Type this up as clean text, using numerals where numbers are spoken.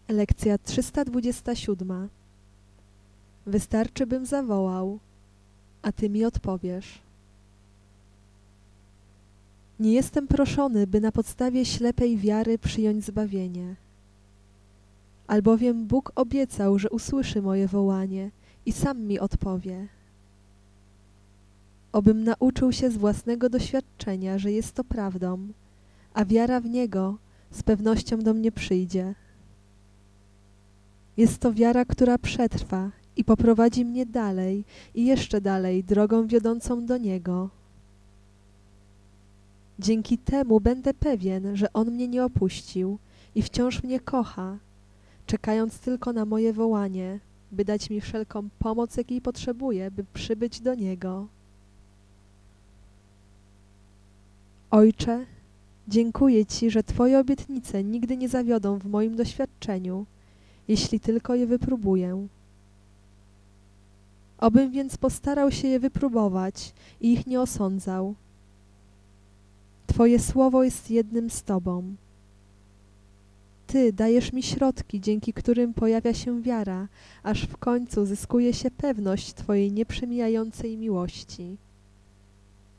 Lekcja 327. Wystarczy, bym zawołał, a Ty mi odpowiesz. Nie jestem proszony, by na podstawie ślepej wiary przyjąć zbawienie. Albowiem Bóg obiecał, że usłyszy moje wołanie i sam mi odpowie. Obym nauczył się z własnego doświadczenia, że jest to prawdą, a wiara w Niego z pewnością do mnie przyjdzie. Jest to wiara, która przetrwa i poprowadzi mnie dalej i jeszcze dalej drogą wiodącą do Niego. Dzięki temu będę pewien, że On mnie nie opuścił i wciąż mnie kocha, czekając tylko na moje wołanie, by dać mi wszelką pomoc, jakiej potrzebuję, by przybyć do Niego. Ojcze, dziękuję Ci, że Twoje obietnice nigdy nie zawiodą w moim doświadczeniu, jeśli tylko je wypróbuję. Obym więc postarał się je wypróbować i ich nie osądzał. Twoje słowo jest jednym z Tobą. Ty dajesz mi środki, dzięki którym pojawia się wiara, aż w końcu zyskuje się pewność Twojej nieprzemijającej miłości.